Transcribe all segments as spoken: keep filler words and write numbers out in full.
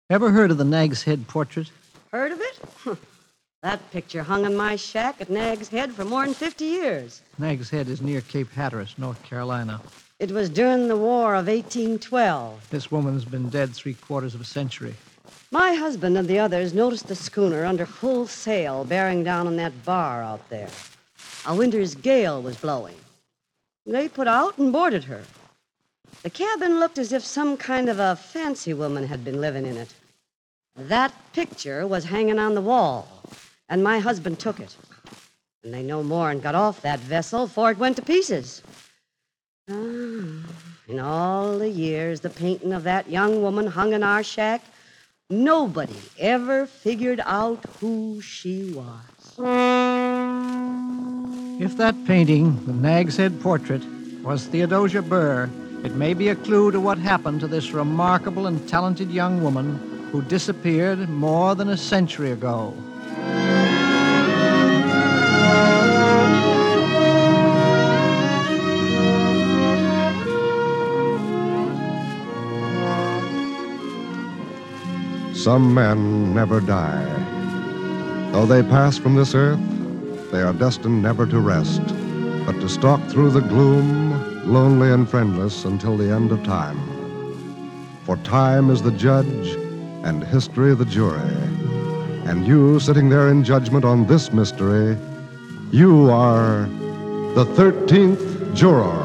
Ever heard of the Nag's Head portrait? Heard of it? That picture hung in my shack at Nag's Head for more than fifty years. Nag's Head is near Cape Hatteras, North Carolina. It was during the War of eighteen twelve. This woman's been dead three quarters of a century. My husband and the others noticed the schooner under full sail bearing down on that bar out there. A winter's gale was blowing. They put out and boarded her. The cabin looked as if some kind of a fancy woman had been living in it. That picture was hanging on the wall, and my husband took it. And they no more and got off that vessel before it went to pieces. Ah, in all the years the painting of that young woman hung in our shack, nobody ever figured out who she was. If that painting, the Nag's Head portrait, was Theodosia Burr, it may be a clue to what happened to this remarkable and talented young woman who disappeared more than a century ago. Some men never die. Though they pass from this earth, they are destined never to rest, but to stalk through the gloom, lonely and friendless, until the end of time. For time is the judge, and history the jury. And you, sitting there in judgment on this mystery, you are the thirteenth juror.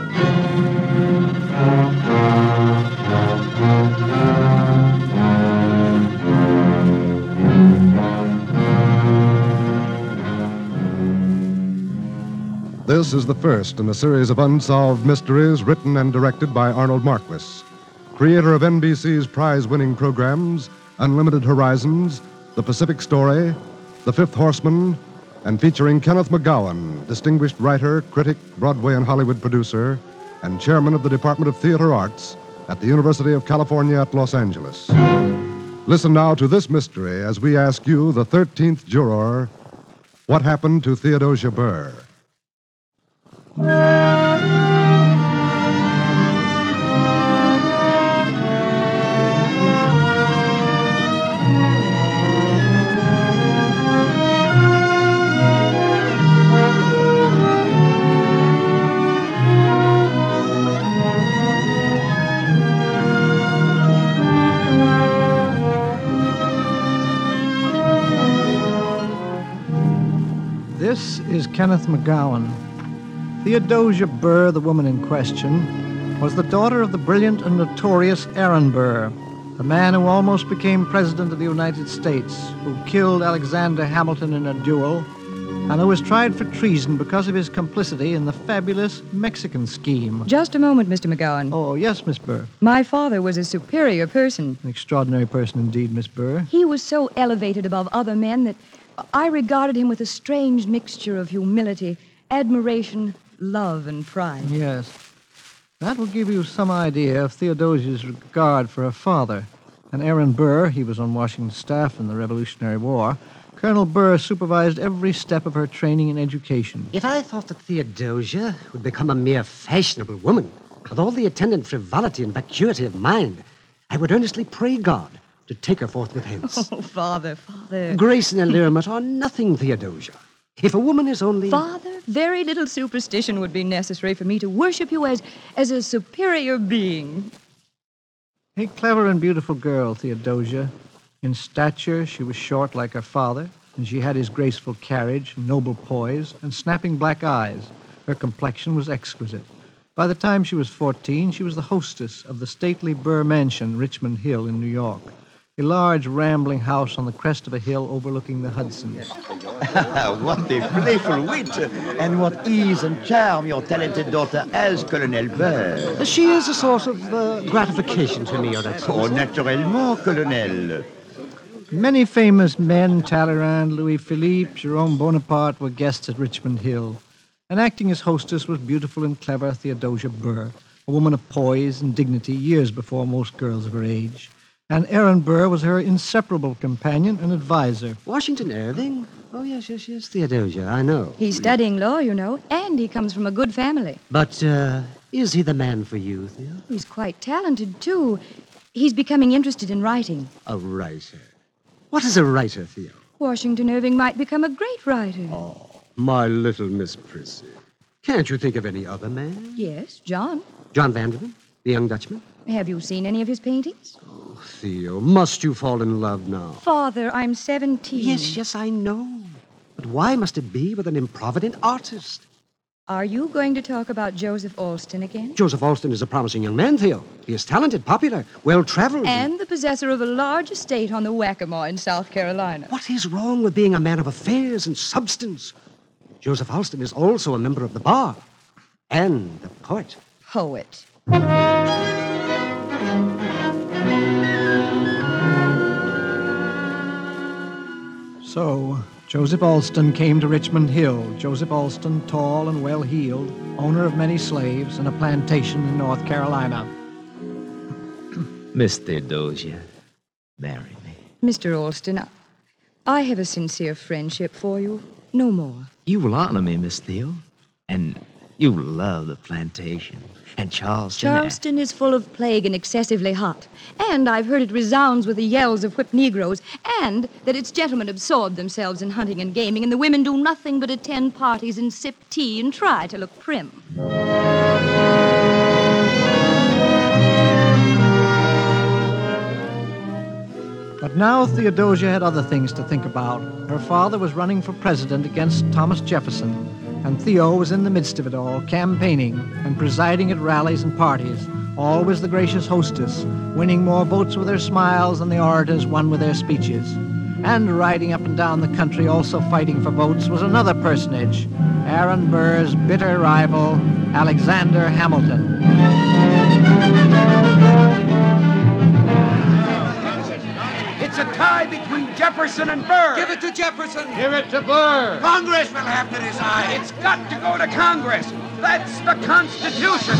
This is the first in a series of unsolved mysteries written and directed by Arnold Marquis, creator of N B C's prize-winning programs Unlimited Horizons, The Pacific Story, The Fifth Horseman, and featuring Kenneth McGowan, distinguished writer, critic, Broadway and Hollywood producer, and chairman of the Department of Theater Arts at the University of California at Los Angeles. Listen now to this mystery as we ask you, the thirteenth juror, what happened to Theodosia Burr? This is Kenneth McGowan. Theodosia Burr, the woman in question, was the daughter of the brilliant and notorious Aaron Burr, the man who almost became president of the United States, who killed Alexander Hamilton in a duel, and who was tried for treason because of his complicity in the fabulous Mexican scheme. Just a moment, Mister McGowan. Oh, yes, Miss Burr. My father was a superior person. An extraordinary person indeed, Miss Burr. He was so elevated above other men that I regarded him with a strange mixture of humility, admiration, love, and pride. Yes. That will give you some idea of Theodosia's regard for her father. And Aaron Burr, he was on Washington's staff in the Revolutionary War. Colonel Burr supervised every step of her training and education. If I thought that Theodosia would become a mere fashionable woman, with all the attendant frivolity and vacuity of mind, I would earnestly pray God to take her forthwith hence. Oh, Father, Father. Grace and allurement are nothing, Theodosia. If a woman is only... Father, very little superstition would be necessary for me to worship you as, as a superior being. A clever and beautiful girl, Theodosia. In stature, she was short like her father, and she had his graceful carriage, noble poise, and snapping black eyes. Her complexion was exquisite. By the time she was fourteen, she was the hostess of the stately Burr Mansion, Richmond Hill in New York, a large, rambling house on the crest of a hill overlooking the Hudson. What a playful wit, and what ease and charm your talented daughter has, Colonel Burr. She is a source of uh, gratification to me, Your Excellency. Oh, naturellement, Colonel. Many famous men, Talleyrand, Louis Philippe, Jerome Bonaparte, were guests at Richmond Hill. And acting as hostess was beautiful and clever Theodosia Burr, a woman of poise and dignity years before most girls of her age. And Aaron Burr was her inseparable companion and advisor. Washington Irving? Oh, yes, yes, yes, Theodosia, I know. He's studying law, you know, and he comes from a good family. But uh, is he the man for you, Theo? He's quite talented, too. He's becoming interested in writing. A writer. What is a writer, Theo? Washington Irving might become a great writer. Oh, my little Miss Prissy. Can't you think of any other man? Yes, John. John Vanderlyn, the young Dutchman? Have you seen any of his paintings? Oh, Theo, must you fall in love now? Father, I'm seventeen. Yes, yes, I know. But why must it be with an improvident artist? Are you going to talk about Joseph Alston again? Joseph Alston is a promising young man, Theo. He is talented, popular, well-traveled. And the possessor of a large estate on the Waccamaw in South Carolina. What is wrong with being a man of affairs and substance? Joseph Alston is also a member of the bar. And a poet. Poet. So, Joseph Alston came to Richmond Hill. Joseph Alston, tall and well-heeled, owner of many slaves and a plantation in North Carolina. Miss Theodosia, marry me. Mister Alston, I, I have a sincere friendship for you. No more. You will honor me, Miss Theo. And you love the plantation. And Charleston... Charleston is full of plague and excessively hot. And I've heard it resounds with the yells of whipped Negroes. And that its gentlemen absorb themselves in hunting and gaming, and the women do nothing but attend parties and sip tea and try to look prim. But now Theodosia had other things to think about. Her father was running for president against Thomas Jefferson, and Theo was in the midst of it all, campaigning and presiding at rallies and parties, always the gracious hostess, winning more votes with her smiles than the orators won with their speeches. And riding up and down the country, also fighting for votes, was another personage, Aaron Burr's bitter rival, Alexander Hamilton. It's a tie between Jefferson and Burr. Give it to Jefferson. Give it to Burr. Congress will have to decide. It's got to go to Congress. That's the Constitution.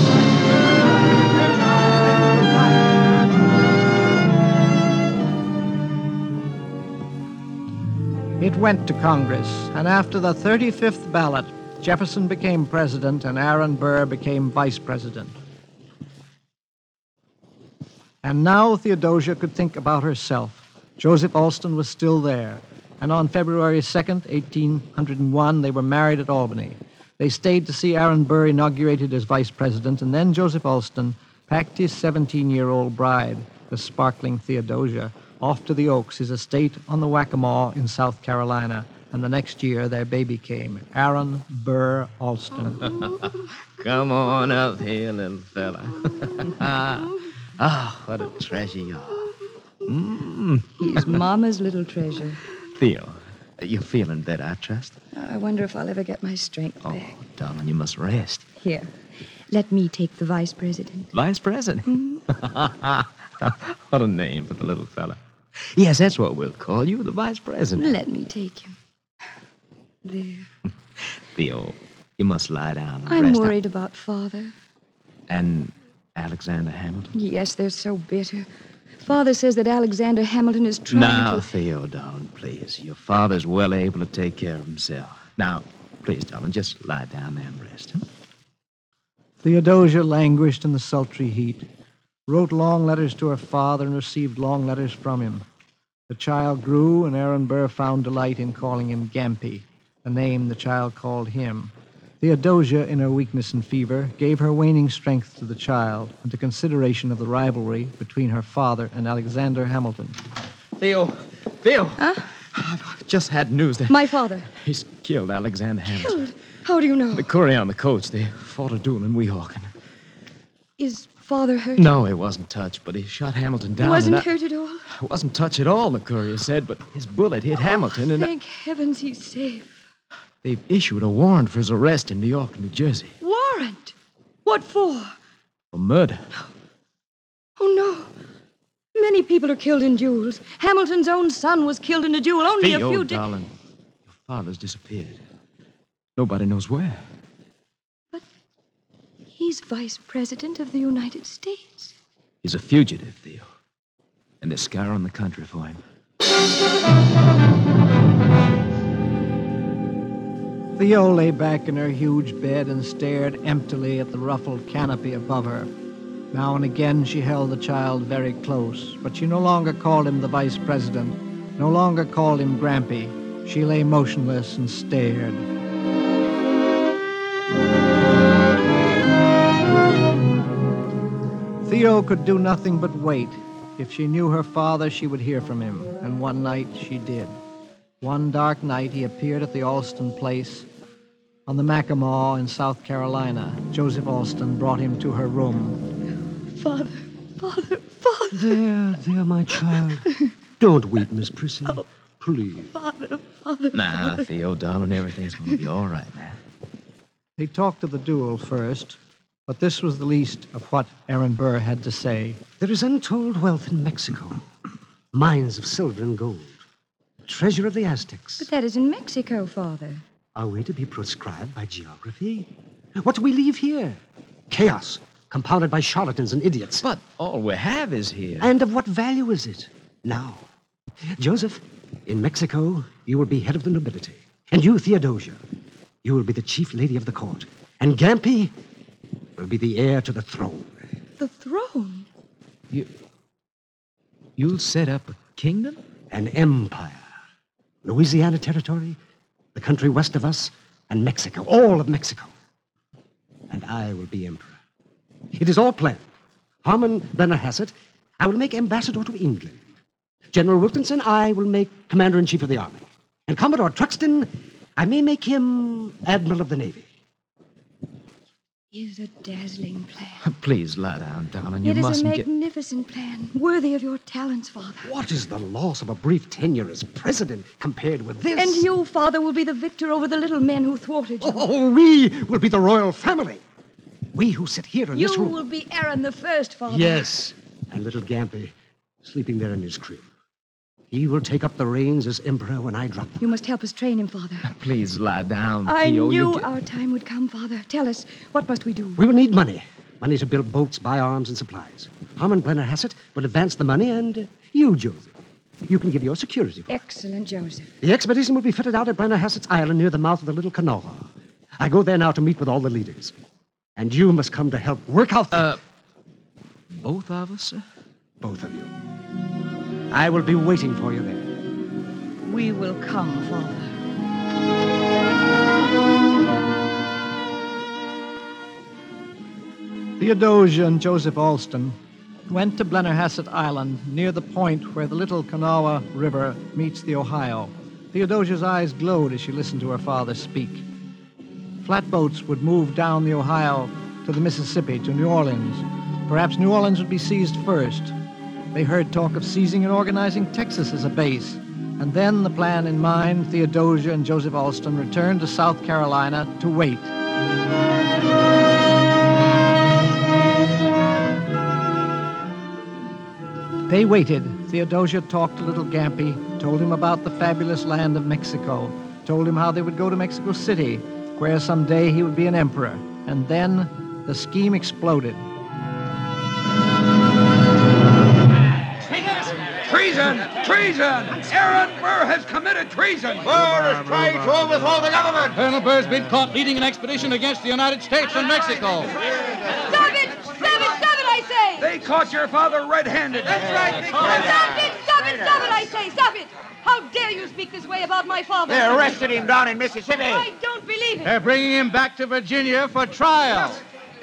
It went to Congress, and after the thirty-fifth ballot, Jefferson became president and Aaron Burr became vice president. And now Theodosia could think about herself. Joseph Alston was still there, and on February second, eighteen oh one, they were married at Albany. They stayed to see Aaron Burr inaugurated as vice president, and then Joseph Alston packed his seventeen-year-old bride, the sparkling Theodosia, off to the Oaks, his estate on the Waccamaw in South Carolina. And the next year, their baby came, Aaron Burr Alston. Come on up here, little fella. Ah, what a treasure you are. Mm. He's Mama's little treasure. Theo, you're feeling better, I trust? I wonder if I'll ever get my strength Oh, back. darling, you must rest. Here, let me take the vice president. Vice president? Mm-hmm. What a name for the little fella. Yes, that's what we'll call you, the vice president. Let me take him. There. Theo, you must lie down and I'm rest. worried about Father. And Alexander Hamilton? Yes, they're so bitter. Father says that Alexander Hamilton is trying Now, to... Theo, darling, please. Your father's well able to take care of himself. Now, please, darling, just lie down there and rest. Huh? Theodosia languished in the sultry heat, wrote long letters to her father and received long letters from him. The child grew, and Aaron Burr found delight in calling him Gampy, a name the child called him. Theodosia, in her weakness and fever, gave her waning strength to the child and to consideration of the rivalry between her father and Alexander Hamilton. Theo, Theo. Huh? I've just had news that My father. he's killed Alexander Hamilton. Killed? How do you know? The courier on the coach, they fought a duel in Weehawken. Is Father hurt? No, he wasn't touched, but he shot Hamilton down. He wasn't and I- hurt at all? He wasn't touched at all, the courier said, but his bullet hit Hamilton, and Thank heavens he's safe. they've issued a warrant for his arrest in New York, New Jersey. Warrant? What for? For murder. Oh, no. Many people are killed in duels. Hamilton's own son was killed in a duel only Theo, a few days. darling, your father's disappeared. Nobody knows where. But he's vice president of the United States. He's a fugitive, Theo. And they're scouring the country for him. Theo lay back in her huge bed and stared emptily at the ruffled canopy above her. Now and again she held the child very close, but she no longer called him the vice president, no longer called him Grampy. She lay motionless and stared. Theo could do nothing but wait. If she knew her father, she would hear from him, and one night she did. One dark night he appeared at the Alston place on the Mackinac in South Carolina. Joseph Alston brought him to her room. Father, Father, Father. There, there, my child. Don't weep, Miss Prissy. Oh. Please. Father, Father. Nah, Theo, darling, everything's going to be all right, man. They talked of the duel first, but this was the least of what Aaron Burr had to say. There is untold wealth in Mexico. Mines of silver and gold. Treasure of the Aztecs. But that is in Mexico, Father. Are we to be proscribed by geography? What do we leave here? Chaos, compounded by charlatans and idiots. But all we have is here. And of what value is it now? Joseph, in Mexico, you will be head of the nobility. And you, Theodosia, you will be the chief lady of the court. And Gampy will be the heir to the throne. The throne? You... You'll set up a kingdom? An empire. Louisiana Territory, the country west of us, and Mexico, all of Mexico. And I will be emperor. It is all planned. Harmon Blennerhassett, I will make ambassador to England. General Wilkinson, I will make commander-in-chief of the army. And Commodore Truxton, I may make him admiral of the navy. It is a dazzling plan. Please lie down, darling. You It is a mustn't get... magnificent plan, worthy of your talents, Father. What is the loss of a brief tenure as president compared with this? And you, Father, will be the victor over the little men who thwarted you. Oh, we will be the royal family. We who sit here in you this room. will be Aaron the First, Father. Yes, and little Gampy sleeping there in his crib. He will take up the reins as emperor when I drop them. You must help us train him, Father. Please lie down, I Theo. knew You get- our time would come, Father. Tell us, what must we do? We will need money. Money to build boats, buy arms, and supplies. Harmon Blennerhassett will advance the money, and uh, you, Joseph, you can give your security for it. Excellent, Joseph. The expedition will be fitted out at Blennerhassett's Island near the mouth of the Little Kanawha. I go there now to meet with all the leaders. And you must come to help work out the... Uh, both of us, sir? Both of you. I will be waiting for you there. We will come, Father. Theodosia and Joseph Alston went to Blennerhassett Island near the point where the Little Kanawha River meets the Ohio. Theodosia's eyes glowed as she listened to her father speak. Flatboats would move down the Ohio to the Mississippi, to New Orleans. Perhaps New Orleans would be seized first. They heard talk of seizing and organizing Texas as a base. And then, the plan in mind, Theodosia and Joseph Alston returned to South Carolina to wait. They waited. Theodosia talked to little Gampy, told him about the fabulous land of Mexico, told him how they would go to Mexico City, where someday he would be an emperor. And then the scheme exploded. Treason! Treason! Aaron Burr has committed treason! Burr is trying to overthrow the government! Colonel Burr's been caught leading an expedition against the United States and Mexico. Stop it! Stop it! Stop it, I say! They caught your father red-handed. That's right, they Stop it! Stop it! Stop it, I say! Stop it! How dare you speak this way about my father? They arrested him down in Mississippi. I don't believe it. They're bringing him back to Virginia for trial.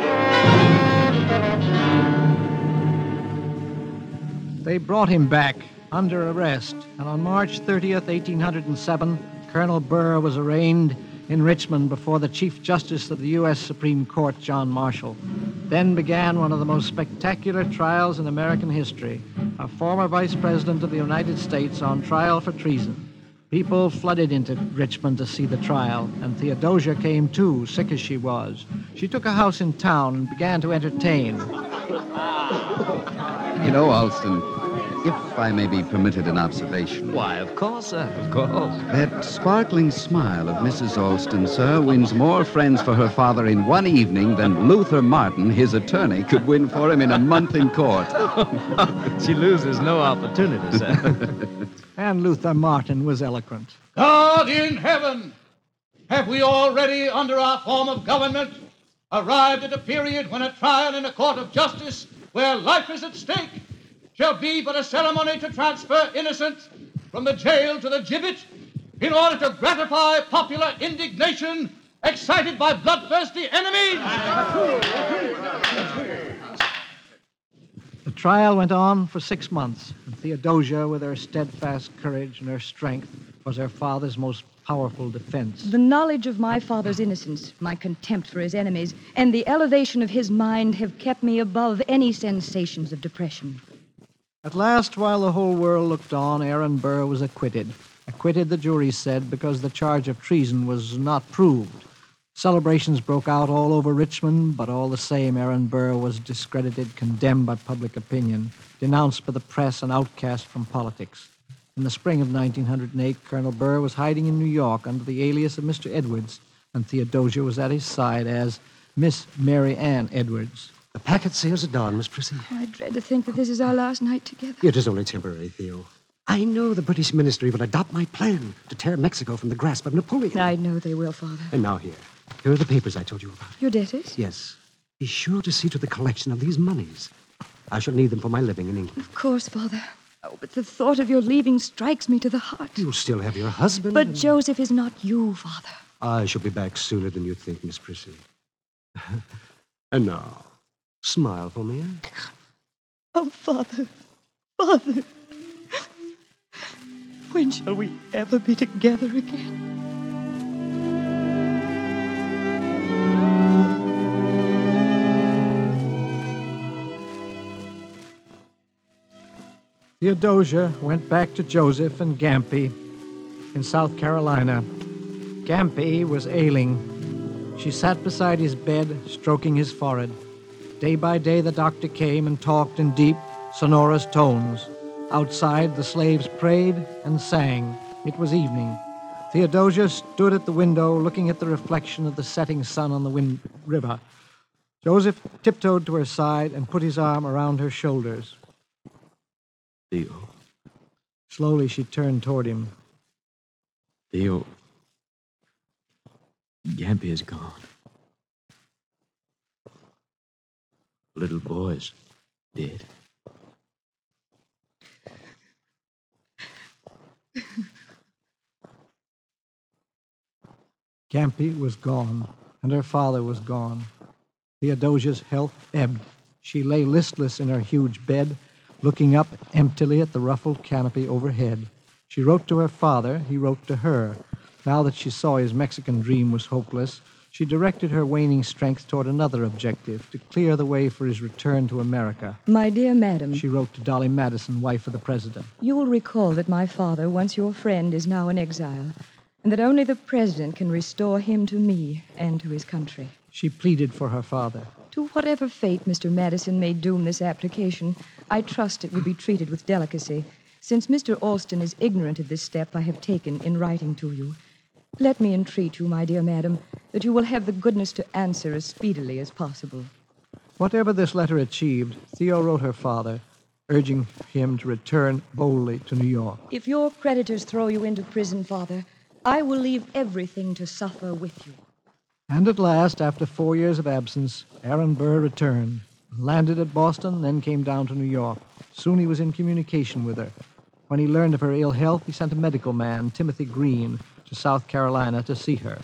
They brought him back under arrest, and on March thirtieth, eighteen oh seven, Colonel Burr was arraigned in Richmond before the Chief Justice of the U S Supreme Court, John Marshall. Then began one of the most spectacular trials in American history, a former Vice President of the United States on trial for treason. People flooded into Richmond to see the trial, and Theodosia came too, sick as she was. She took a house in town and began to entertain. You know, Alston, if I may be permitted an observation. Why, of course, sir, of course. That sparkling smile of Missus Alston, sir, wins more friends for her father in one evening than Luther Martin, his attorney, could win for him in a month in court. She loses no opportunity, sir. And Luther Martin was eloquent. God in heaven, have we already, under our form of government, arrived at a period when a trial in a court of justice where life is at stake, shall be but a ceremony to transfer innocents from the jail to the gibbet in order to gratify popular indignation excited by bloodthirsty enemies. The trial went on for six months, and Theodosia, with her steadfast courage and her strength, was her father's most powerful defense. The knowledge of my father's innocence, my contempt for his enemies, and the elevation of his mind have kept me above any sensations of depression. At last, while the whole world looked on, Aaron Burr was acquitted. Acquitted, the jury said, because the charge of treason was not proved. Celebrations broke out all over Richmond, but all the same, Aaron Burr was discredited, condemned by public opinion, denounced by the press, and outcast from politics. In the spring of nineteen oh eight, Colonel Burr was hiding in New York under the alias of Mister Edwards, and Theodosia was at his side as Miss Mary Ann Edwards. The packet sails at dawn, Miss Prissy. I dread to think that this is our last night together. It is only temporary, Theo. I know the British ministry will adopt my plan to tear Mexico from the grasp of Napoleon. I know they will, Father. And now here. Here are the papers I told you about. Your debtors? Yes. Be sure to see to the collection of these monies. I shall need them for my living in England. Of course, Father. Oh, but the thought of your leaving strikes me to the heart. You'll still have your husband. But and... Joseph is not you, Father. I shall be back sooner than you think, Miss Prissy. And now, smile for me. Eh? Oh, Father. Father. When shall we ever be together again? Theodosia went back to Joseph and Gampy in South Carolina. Gampy was ailing. She sat beside his bed, stroking his forehead. Day by day, the doctor came and talked in deep, sonorous tones. Outside, the slaves prayed and sang. It was evening. Theodosia stood at the window, looking at the reflection of the setting sun on the wind river. Joseph tiptoed to her side and put his arm around her shoulders. Theo. Slowly, she turned toward him. Theo. Gampy is gone. Little boy's dead. Gampy was gone, and her father was gone. Theodosia's health ebbed. She lay listless in her huge bed, looking up emptily at the ruffled canopy overhead. She wrote to her father, he wrote to her. Now that she saw his Mexican dream was hopeless, she directed her waning strength toward another objective, to clear the way for his return to America. My dear madam, she wrote to Dolly Madison, wife of the president. You will recall that my father, once your friend, is now in exile, and that only the president can restore him to me and to his country. She pleaded for her father. To whatever fate Mister Madison may doom this application, I trust it will be treated with delicacy, since Mister Alston is ignorant of this step I have taken in writing to you. Let me entreat you, my dear madam, that you will have the goodness to answer as speedily as possible. Whatever this letter achieved, Theo wrote her father, urging him to return boldly to New York. If your creditors throw you into prison, Father, I will leave everything to suffer with you. And at last, after four years of absence, Aaron Burr returned, landed at Boston, then came down to New York. Soon he was in communication with her. When he learned of her ill health, he sent a medical man, Timothy Green, to South Carolina to see her.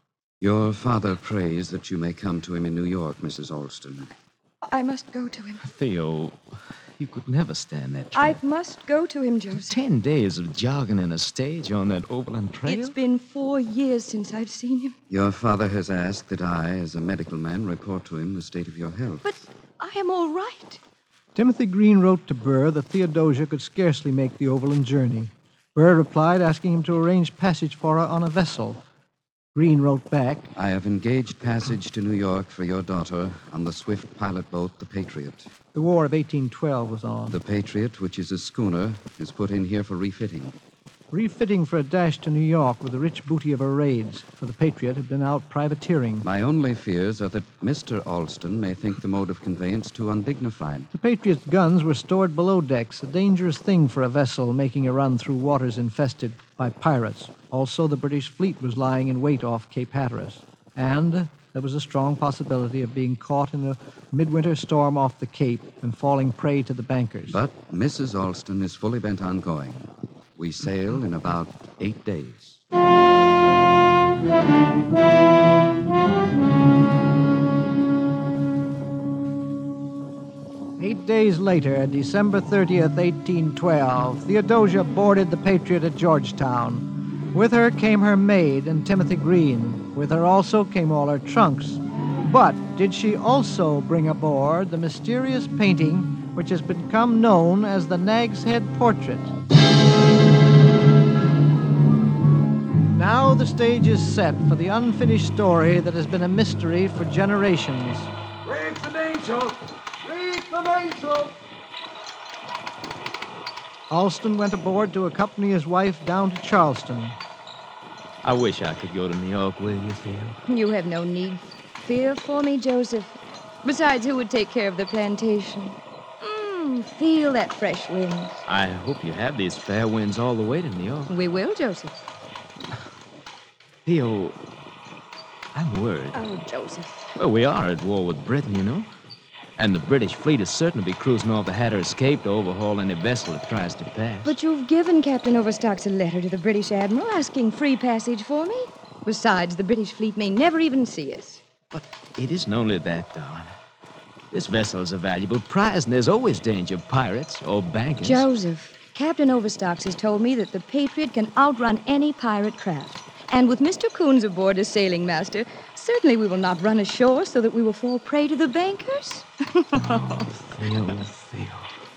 Your father prays that you may come to him in New York, Missus Alston. I must go to him. Theo, you could never stand that I trip. must go to him, Joseph. Ten days of jogging in a stage on that overland trail? It's been four years since I've seen him. Your father has asked that I, as a medical man, report to him the state of your health. But I am all right. Timothy Green wrote to Burr that Theodosia could scarcely make the overland journey. Burr replied, asking him to arrange passage for her on a vessel. Green wrote back, I have engaged passage to New York for your daughter on the swift pilot boat, the Patriot. The War of eighteen twelve was on. The Patriot, which is a schooner, is put in here for refitting. Refitting for a dash to New York with the rich booty of her raids, for the Patriot had been out privateering. My only fears are that Mister Alston may think the mode of conveyance too undignified. The Patriot's guns were stored below decks, a dangerous thing for a vessel making a run through waters infested by pirates. Also, the British fleet was lying in wait off Cape Hatteras. And there was a strong possibility of being caught in a midwinter storm off the Cape and falling prey to the bankers. But Missus Alston is fully bent on going. We sail in about eight days. Eight days later, December thirtieth, eighteen twelve, Theodosia boarded the Patriot at Georgetown. With her came her maid and Timothy Green. With her also came all her trunks. But did she also bring aboard the mysterious painting which has become known as the Nag's Head Portrait? Now the stage is set for the unfinished story that has been a mystery for generations. Reef the mainsail! Reef the mainsail! Alston went aboard to accompany his wife down to Charleston. I wish I could go to New York with you, Theo. You have no need fear for me, Joseph. Besides, who would take care of the plantation? Mm, feel that fresh wind. I hope you have these fair winds all the way to New York. We will, Joseph. Theo, I'm worried. Oh, Joseph. Well, we are at war with Britain, you know. And the British fleet is certain to be cruising off the Hatteras Cape to overhaul any vessel that tries to pass. But you've given Captain Overstocks a letter to the British Admiral asking free passage for me. Besides, the British fleet may never even see us. But it isn't only that, darling. This vessel is a valuable prize, and there's always danger of pirates or bankers. Joseph, Captain Overstocks has told me that the Patriot can outrun any pirate craft. And with Mister Coons aboard as sailing master, certainly we will not run ashore so that we will fall prey to the bankers. Oh, Theo, Theo.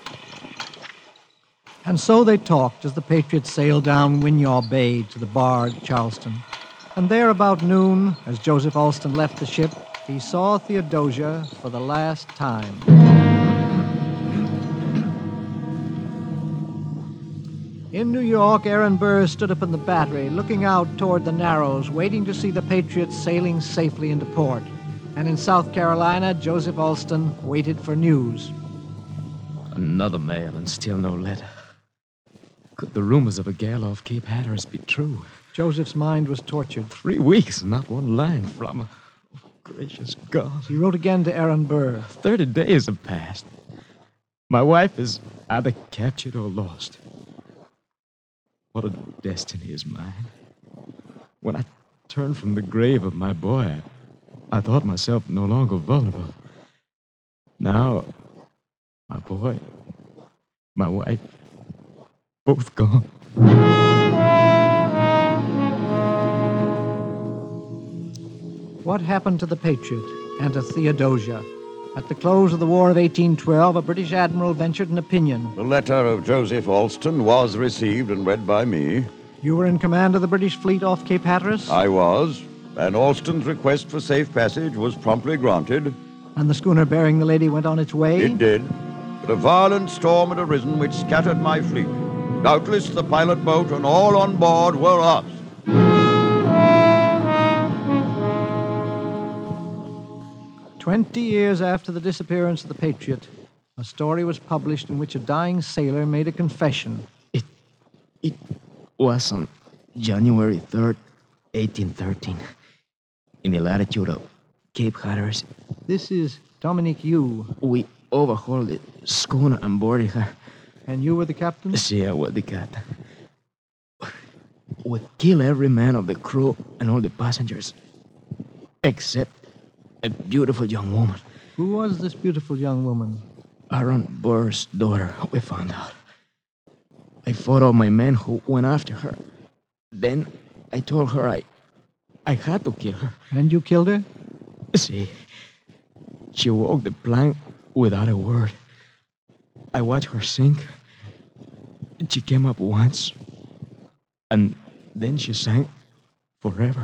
And so they talked as the Patriot sailed down Winyaw Bay to the bar at Charleston. And there about noon, as Joseph Alston left the ship, he saw Theodosia for the last time. In New York, Aaron Burr stood up in the battery, looking out toward the Narrows, waiting to see the Patriots sailing safely into port. And in South Carolina, Joseph Alston waited for news. Another mail and still no letter. Could the rumors of a gale off Cape Hatteras be true? Joseph's mind was tortured. Three weeks, not one line from her. Oh, gracious God. He wrote again to Aaron Burr. Thirty days have passed. My wife is either captured or lost. What a destiny is mine. When I turned from the grave of my boy, I, I thought myself no longer vulnerable. Now, my boy, my wife, both gone. What happened to the Patriot and to Theodosia? At the close of the War of eighteen twelve, a British admiral ventured an opinion. The letter of Joseph Alston was received and read by me. You were in command of the British fleet off Cape Hatteras? I was, and Alston's request for safe passage was promptly granted. And the schooner bearing the lady went on its way? It did, but a violent storm had arisen which scattered my fleet. Doubtless the pilot boat and all on board were lost. Twenty years after the disappearance of the Patriot, a story was published in which a dying sailor made a confession. It, it was on January third, eighteen thirteen, in the latitude of Cape Hatteras. This is Dominique Yu. We overhauled the schooner and boarded her. And you were the captain? See, I was the captain. We killed every man of the crew and all the passengers, except a beautiful young woman. Who was this beautiful young woman? Aaron Burr's daughter, we found out. I fought all my men who went after her. Then I told her I, I had to kill her. And you killed her? See, she walked the plank without a word. I watched her sink. She came up once, and then she sank forever.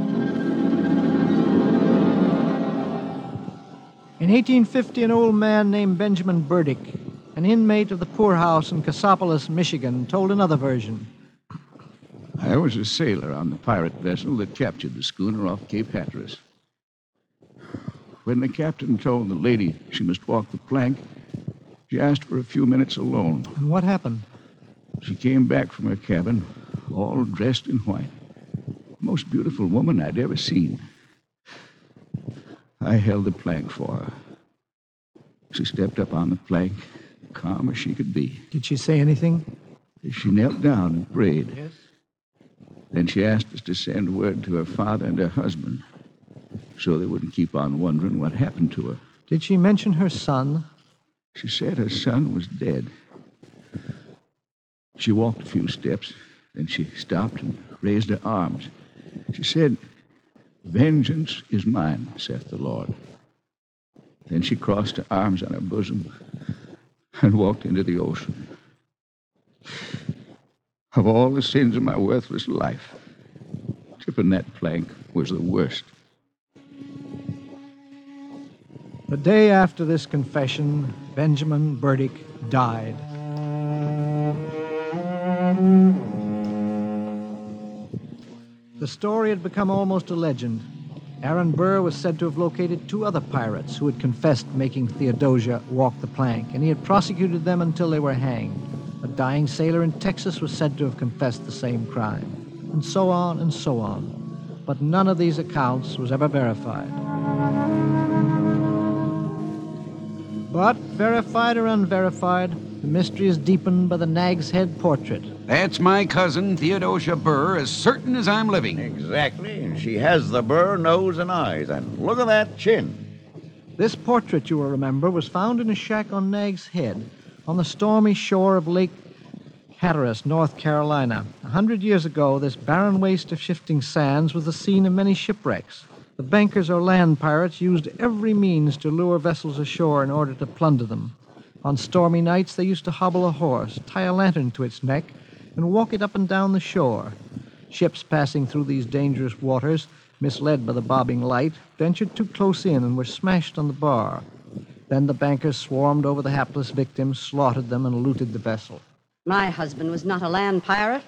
In eighteen fifty, an old man named Benjamin Burdick, an inmate of the poorhouse in Cassopolis, Michigan, told another version. I was a sailor on the pirate vessel that captured the schooner off Cape Hatteras. When the captain told the lady she must walk the plank, she asked for a few minutes alone. And what happened? She came back from her cabin, all dressed in white. The most beautiful woman I'd ever seen. I held the plank for her. She stepped up on the plank, calm as she could be. Did she say anything? She knelt down and prayed. Yes. Then she asked us to send word to her father and her husband so they wouldn't keep on wondering what happened to her. Did she mention her son? She said her son was dead. She walked a few steps, then she stopped and raised her arms. She said, "Vengeance is mine, saith the Lord." Then she crossed her arms on her bosom and walked into the ocean. Of all the sins of my worthless life, tripping that plank was the worst. The day after this confession, Benjamin Burdick died. The story had become almost a legend. Aaron Burr was said to have located two other pirates who had confessed making Theodosia walk the plank, and he had prosecuted them until they were hanged. A dying sailor in Texas was said to have confessed the same crime, and so on and so on. But none of these accounts was ever verified. But, verified or unverified, the mystery is deepened by the Nag's Head portrait. That's my cousin, Theodosia Burr, as certain as I'm living. Exactly, and she has the Burr nose and eyes, and look at that chin. This portrait, you will remember, was found in a shack on Nag's Head, on the stormy shore of Lake Hatteras, North Carolina. A hundred years ago, this barren waste of shifting sands was the scene of many shipwrecks. The bankers or land pirates used every means to lure vessels ashore in order to plunder them. On stormy nights, they used to hobble a horse, tie a lantern to its neck, and walk it up and down the shore. Ships passing through these dangerous waters, misled by the bobbing light, ventured too close in and were smashed on the bar. Then the bankers swarmed over the hapless victims, slaughtered them, and looted the vessel. My husband was not a land pirate.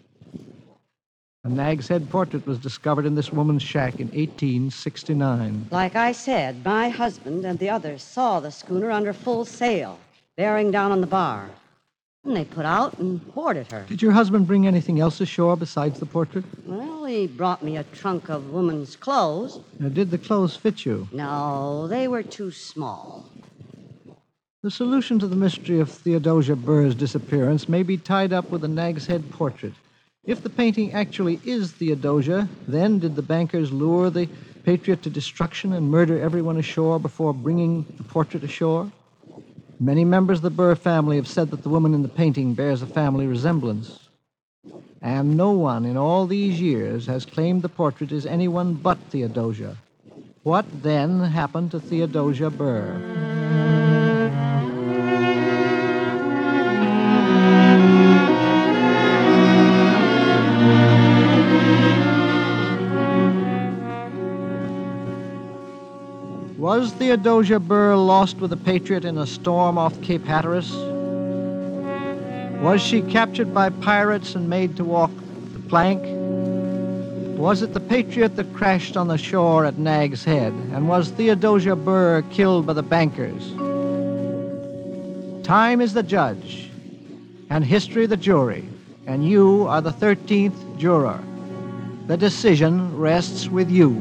A Nag's Head portrait was discovered in this woman's shack in eighteen sixty-nine. Like I said, my husband and the others saw the schooner under full sail, bearing down on the bar. And they put out and boarded her. Did your husband bring anything else ashore besides the portrait? Well, he brought me a trunk of woman's clothes. Now, did the clothes fit you? No, they were too small. The solution to the mystery of Theodosia Burr's disappearance may be tied up with the Nag's Head portrait. If the painting actually is Theodosia, then did the bankers lure the Patriot to destruction and murder everyone ashore before bringing the portrait ashore? Many members of the Burr family have said that the woman in the painting bears a family resemblance. And no one in all these years has claimed the portrait is anyone but Theodosia. What then happened to Theodosia Burr? Was Theodosia Burr lost with the Patriot in a storm off Cape Hatteras? Was she captured by pirates and made to walk the plank? Was it the Patriot that crashed on the shore at Nag's Head? And was Theodosia Burr killed by the bankers? Time is the judge, and history the jury, and you are the thirteenth juror. The decision rests with you.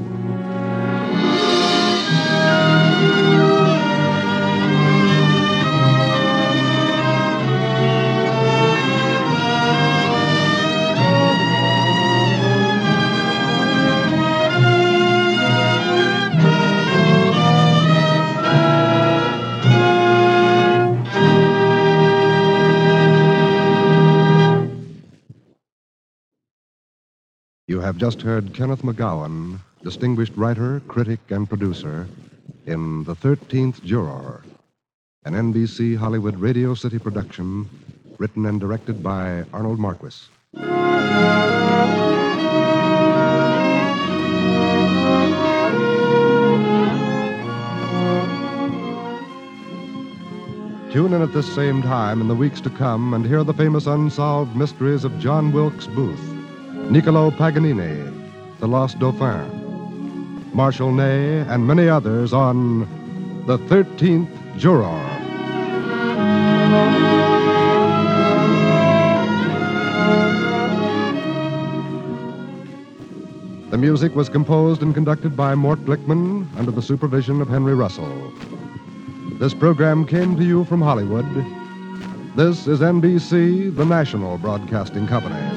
You have just heard Kenneth McGowan, distinguished writer, critic, and producer, in The thirteenth Juror, an N B C Hollywood Radio City production, written and directed by Arnold Marquis. Tune in at this same time in the weeks to come and hear the famous unsolved mysteries of John Wilkes Booth, Niccolo Paganini, The Lost Dauphin, Marshal Ney, and many others on The thirteenth Juror. The music was composed and conducted by Mort Glickman under the supervision of Henry Russell. This program came to you from Hollywood. This is N B C, the national broadcasting company.